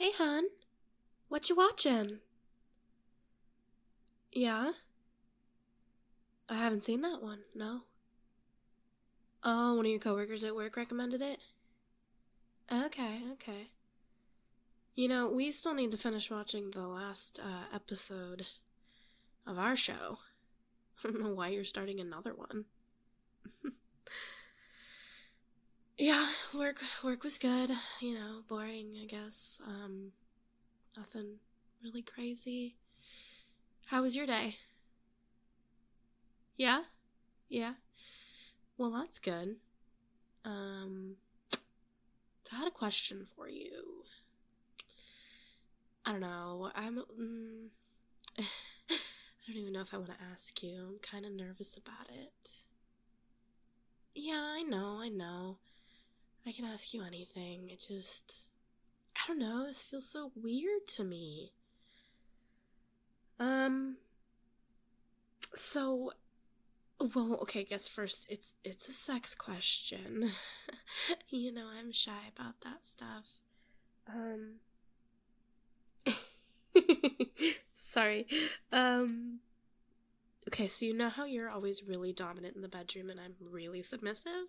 Hey, hon. What you watching? Yeah? I haven't seen that one, no. Oh, one of your coworkers at work recommended it? Okay. We still need to finish watching the last episode of our show. I don't know why you're starting another one. Yeah, work was good. Boring, I guess. Nothing really crazy. How was your day? Yeah? Yeah? Well, that's good. So I had a question for you. I don't know. I don't even know if I want to ask you. I'm kind of nervous about it. Yeah, I know. I can ask you anything. I don't know. This feels so weird to me. So, well, okay, I guess first it's a sex question. I'm shy about that stuff. Sorry. Okay, so you know how you're always really dominant in the bedroom and I'm really submissive?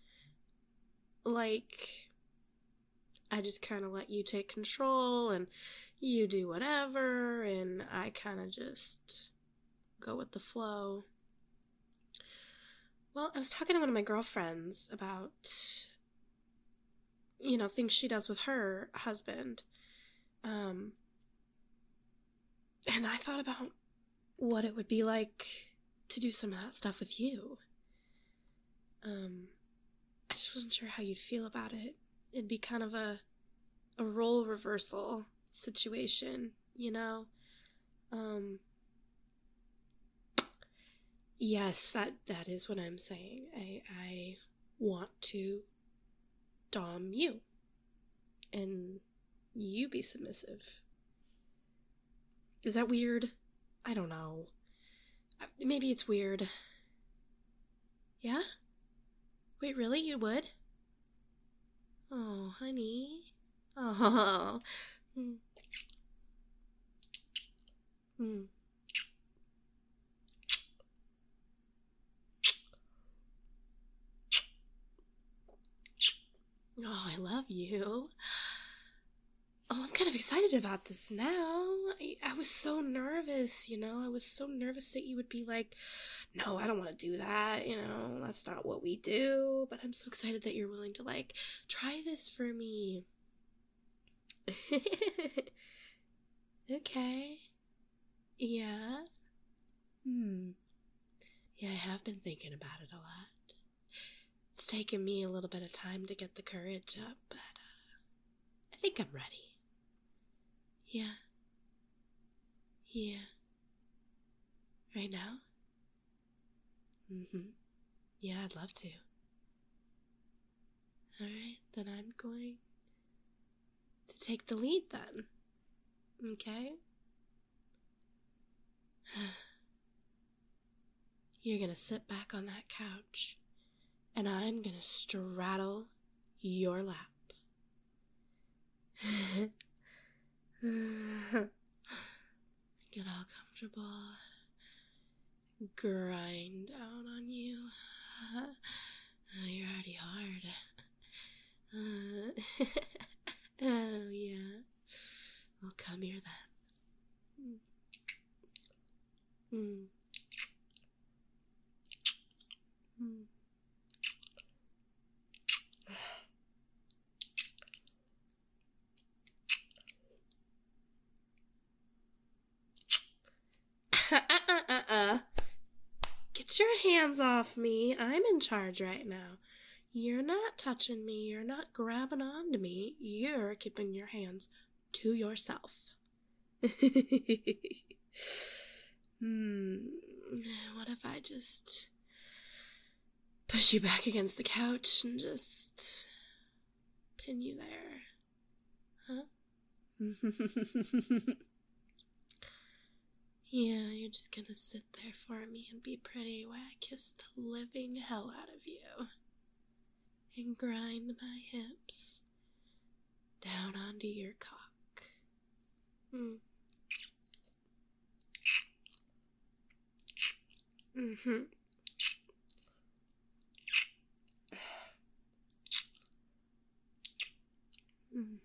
Like, I just kind of let you take control and you do whatever, and I kind of just go with the flow. Well, I was talking to one of my girlfriends about, things she does with her husband. And I thought about what it would be like to do some of that stuff with you. I just wasn't sure how you'd feel about it. It'd be kind of a role reversal situation, Yes, that is what I'm saying. I want to dom you, and you be submissive. Is that weird? I don't know. Maybe it's weird. Yeah? Wait, really? You would? Oh, honey. Oh. Mm. Oh, I love you. Oh, I'm kind of excited about this now. I was so nervous, I was so nervous that you would be like, no, I don't want to do that, that's not what we do. But I'm so excited that you're willing to, try this for me. Okay. Yeah. Yeah, I have been thinking about it a lot. It's taken me a little bit of time to get the courage up, but I think I'm ready. Yeah. Yeah. Right now? Yeah, I'd love to. Alright, then I'm going to take the lead then. Okay? You're gonna sit back on that couch, and I'm gonna straddle your lap. Get all comfortable. Grind down on you. You're already hard. Oh, yeah. Well, come here then. Get your hands off me. I'm in charge right now. You're not touching me. You're not grabbing onto me. You're keeping your hands to yourself. What if I just push you back against the couch and just pin you there? Huh? Yeah, you're just gonna sit there for me and be pretty while I kiss the living hell out of you. And grind my hips down onto your cock. Mm. Mm-hmm. Mm.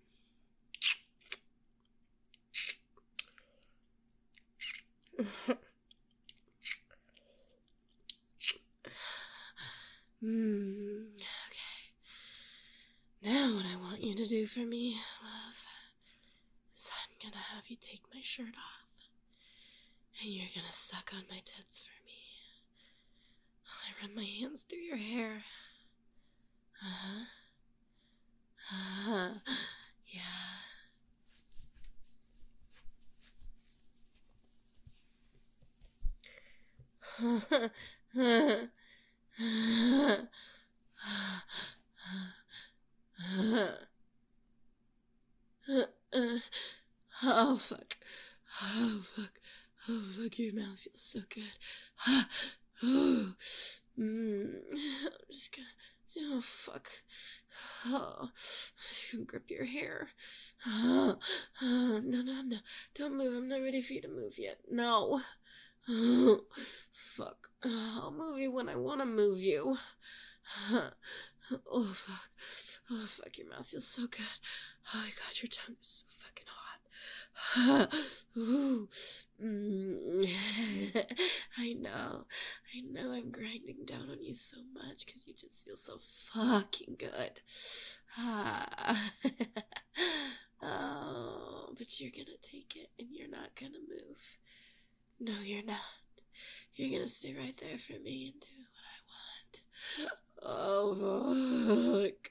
Okay. Now what I want you to do for me, love, is I'm gonna have you take my shirt off. And you're gonna suck on my tits for me. I run my hands through your hair. Uh-huh. Uh-huh. Yeah. Oh, fuck. Oh, fuck. Oh, fuck, your mouth feels so good. Oh, I'm just gonna... Oh, fuck. Oh, I'm just gonna grip your hair. No. Don't move. I'm not ready for you to move yet. No. Oh, fuck. I'll move you when I want to move you. Oh, fuck. Oh, fuck, your mouth feels so good. Oh, my God, your tongue is so fucking hot. Ooh. I know I'm grinding down on you so much because you just feel so fucking good. Oh, but you're gonna take it and you're not gonna move. No, you're not. You're gonna stay right there for me and do what I want. Oh, fuck.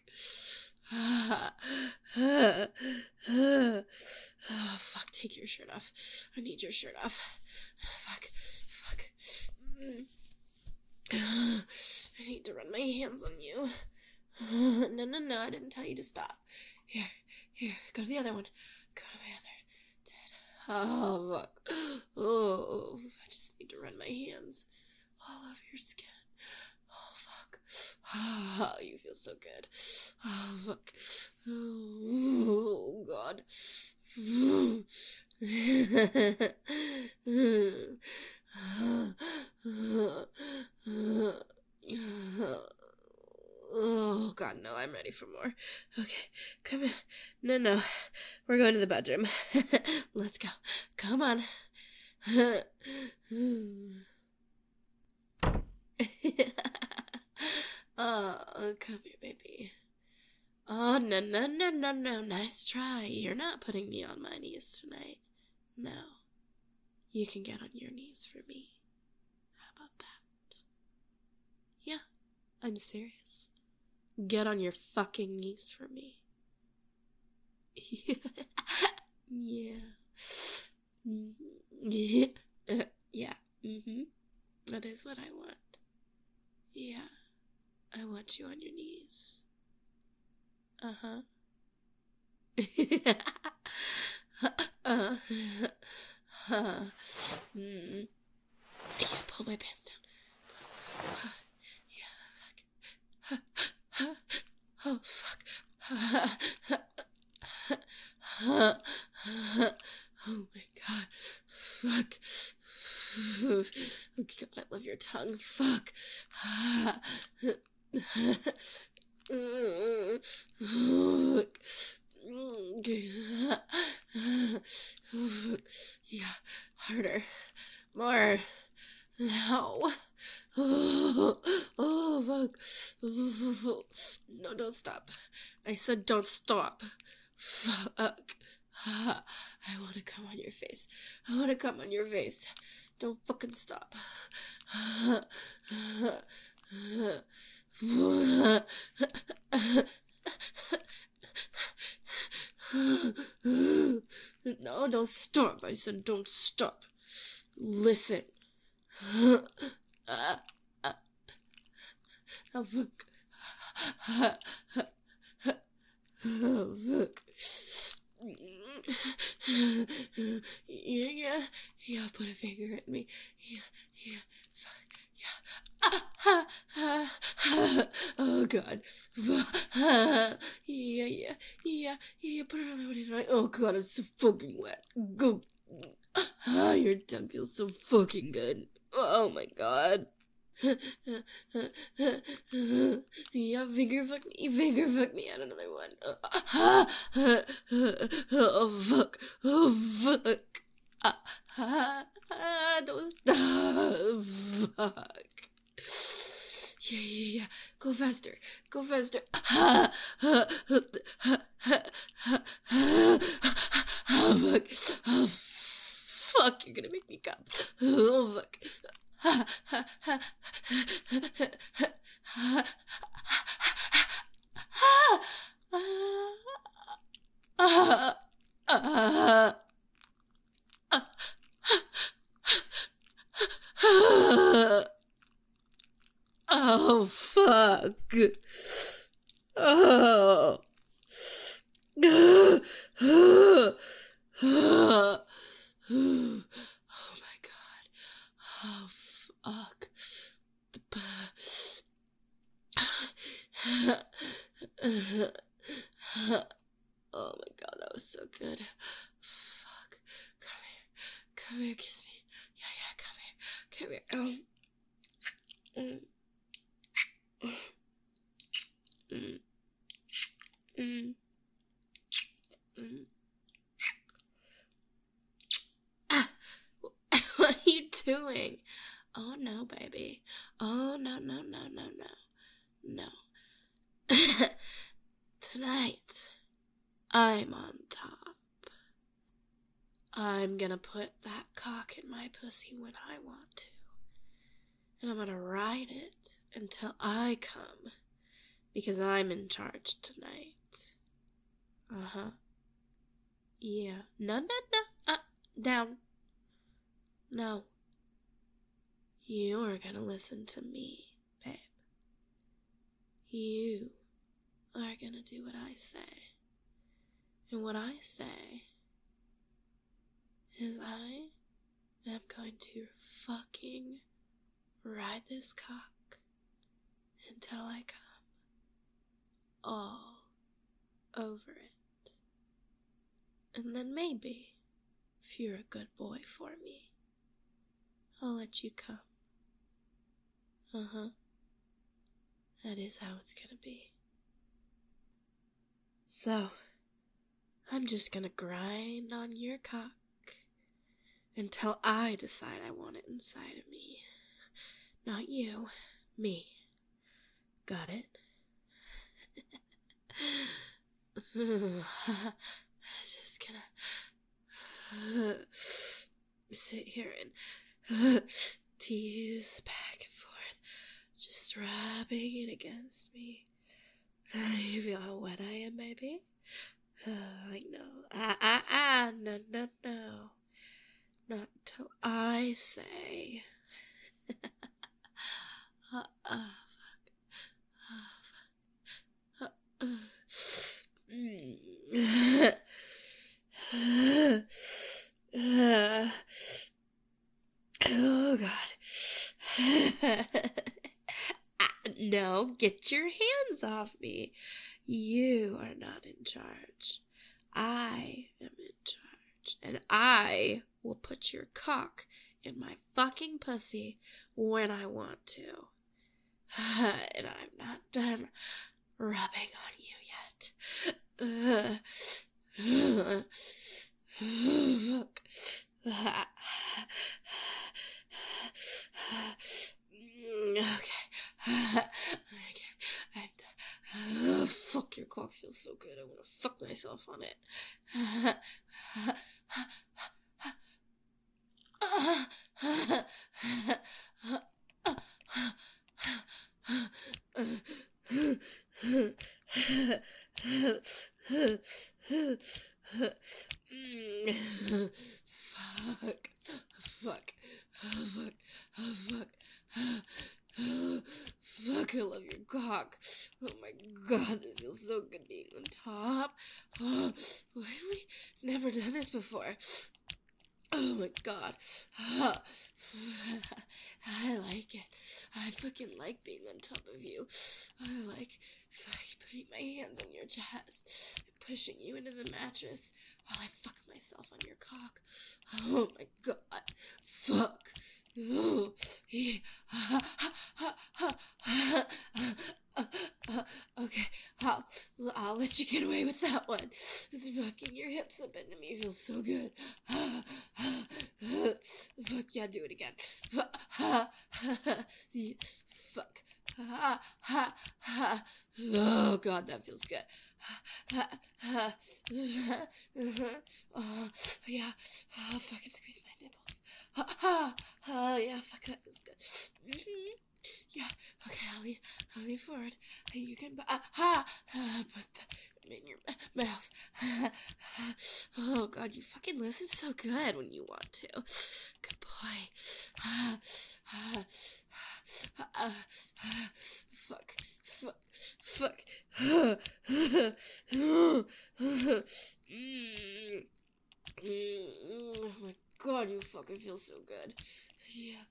Oh, fuck, take your shirt off. I need your shirt off. Fuck. I need to run my hands on you. No, I didn't tell you to stop. Here, go to the other one. Go to my other tit. Oh, fuck. Oh, I just need to run my hands all over your skin. Oh, fuck. Oh, you feel so good. Oh, fuck. Oh, God. Oh, God, no, I'm ready for more. Okay, come in. No, we're going to the bedroom. Let's go. Come on. Oh, come here, baby. Oh, no. Nice try. You're not putting me on my knees tonight. No. You can get on your knees for me. How about that? Yeah, I'm serious. Get on your fucking knees for me. Yeah. Yeah. That is what I want. Yeah. I want you on your knees. Uh-huh. Yeah, pull my pants down. Yeah. Oh, fuck. Oh my God. Fuck. Oh God, I love your tongue. Fuck. Yeah, harder. More. No. Oh, fuck. No, don't stop. I said don't stop. Fuck. I want to come on your face. Don't fucking stop. No, don't stop. I said don't stop. Listen. Oh, fuck. Oh, fuck. Yeah, put a finger at me. Yeah, fuck, yeah. Oh god. Yeah, put it on the right. Oh god, it's so fucking wet. Go. Your tongue feels so fucking good. Oh my god. Yeah, finger fuck me, add another one. Oh fuck, don't stop, fuck. Yeah, go faster, oh fuck, oh fuck, you're gonna make me come. Oh fuck. Oh fuck. Oh. Oh my god. Oh fuck. Oh my god, that was so good. Fuck. Come here, kiss me. Yeah, come here. What are you doing? Oh no, baby. Oh no. No. Tonight, I'm on top. I'm gonna put that cock in my pussy when I want to. And I'm gonna ride it until I come. Because I'm in charge tonight. Uh-huh. Yeah. No. Down. No. You're gonna listen to me, babe. You are gonna do what I say. And what I say is I am going to fucking ride this cock until I come all over it. And then maybe, if you're a good boy for me, I'll let you come. Uh-huh. That is how it's gonna be. So, I'm just gonna grind on your cock until I decide I want it inside of me. Not you, me. Got it? Just gonna sit here and tease back and forth, just rubbing it against me. You feel how wet I am, baby? Like, no. Not until I say. Oh, God. No, get your hands off me. You are not in charge. I am in charge. And I will put your cock in my fucking pussy when I want to. And I'm not done rubbing on you yet. Fuck. Okay. I'm done. Fuck, your cock feels so good. I want to fuck myself on it. Fuck, I love your cock. Oh my god, this feels so good being on top. Oh, why have we never done this before? Oh my god. I like it. I fucking like being on top of you. I like fucking putting my hands on your chest and pushing you into the mattress while I fuck myself on your cock. Oh my god. Fuck. Ooh. Okay, I'll let you get away with that one. It's fucking your hips up into me feels so good. Fuck yeah, do it again. Fuck. Oh god, that feels good. Oh yeah. Oh, fucking squeeze my nipples. Yeah, fuck, that feels good. Yeah, okay, I'll lean forward. You can put them in your mouth. Oh god, you fucking listen so good when you want to. Good boy. Fuck. Oh my god, you fucking feel so good. Yeah.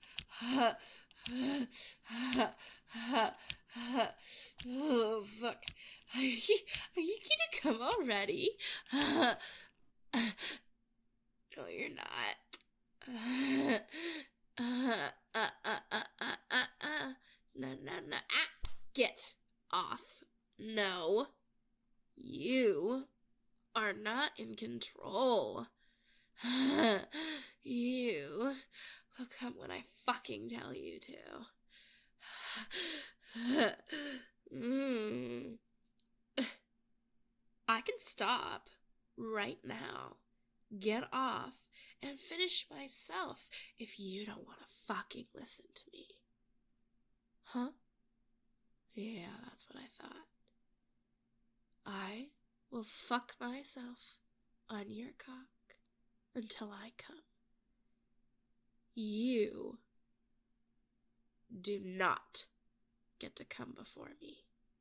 Oh fuck. Are you gonna come already? No, you're not. No. Get off. No. You are not in control. You will come when I fucking tell you to. I can stop right now, get off, and finish myself if you don't want to fucking listen to me. Huh? Yeah, that's what I thought. I will fuck myself on your cock until I come. You do not get to come before me.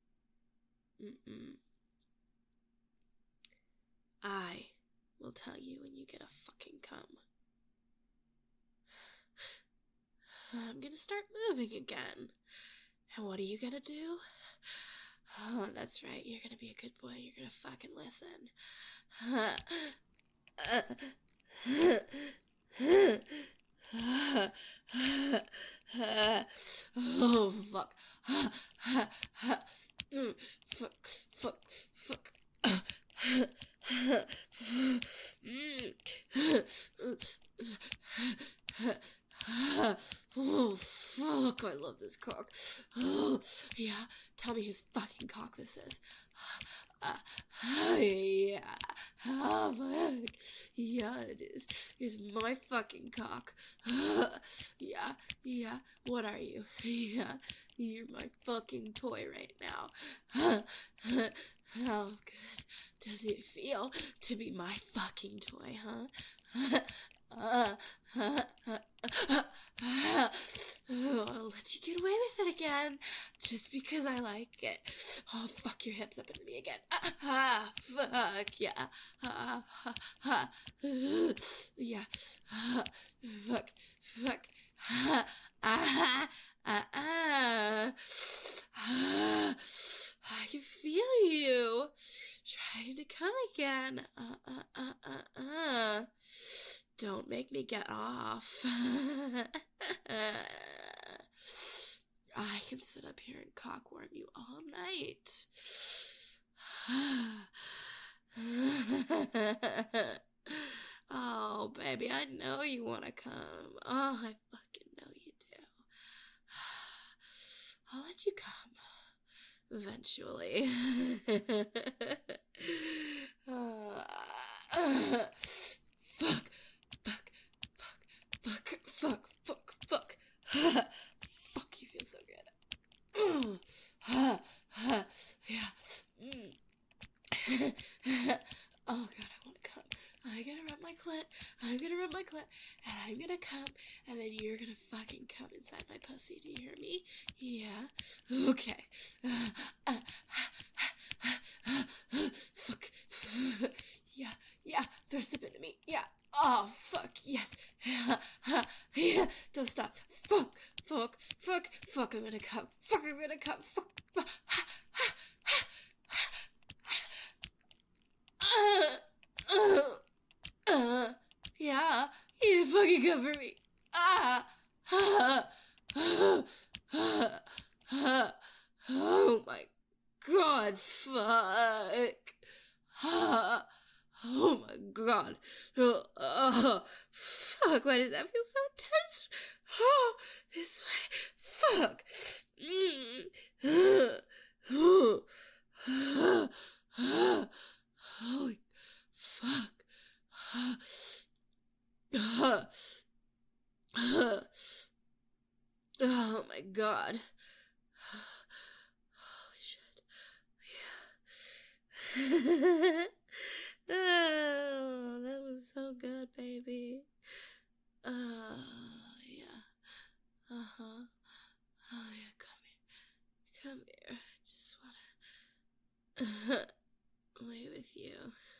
I will tell you when you get a fucking come. I'm gonna start moving again. And what are you gonna do? Oh, that's right. You're gonna be a good boy. You're gonna fucking listen. Oh, fuck. Fuck. Oh, fuck, I love this cock. Oh, yeah, tell me whose fucking cock this is. Yeah, fuck. Yeah, it is. It's my fucking cock. Yeah, what are you? Yeah, you're my fucking toy right now. How good does it feel to be my fucking toy, huh? I'll let you get away with it again, just because I like it. Oh, fuck your hips up into me again. Fuck, yeah. Yeah. Fuck. I can feel you trying to come again. Don't make me get off. I can sit up here and cock warm you all night. Oh, baby, I know you want to come. Oh, I fucking know you do. I'll let you come. Eventually. Fuck. Fuck, you feel so good. Yeah. Oh god, I want to come. I'm gonna rub my clit, and I'm gonna come, and then you're gonna fucking come inside my pussy. Do you hear me? Yeah. Okay. Fuck. Yeah. Thrust up into me. Yeah. Oh, fuck. Yes. Just stop. Fuck, fuck, fuck, fuck, I'm gonna come. Fuck, I'm gonna come. Fuck, fuck. Yeah, you fucking come for me. Oh my god, fuck. Oh my god. Fuck, why does that feel so tense? This way. Fuck. Holy fuck. Oh my god. Holy shit. Yeah. Oh, that was so good, baby. Yeah. Uh-huh. Oh, yeah, come here. Come here. I just wanna lay with you.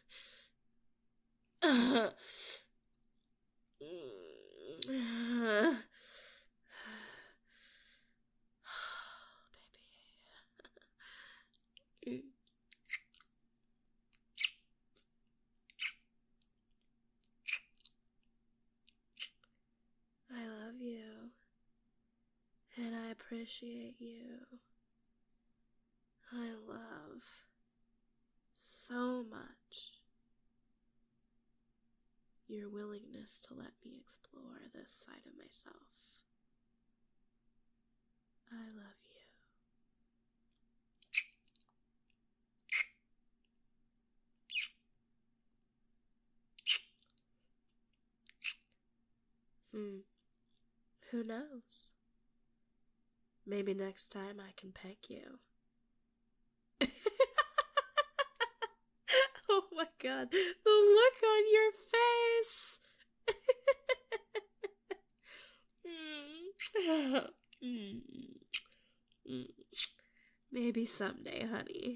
Baby. I love you, and I appreciate you. I love so much your willingness to let me explore this side of myself. I love you. Who knows? Maybe next time I can peck you. Oh my god, the look on your face! Maybe someday, honey.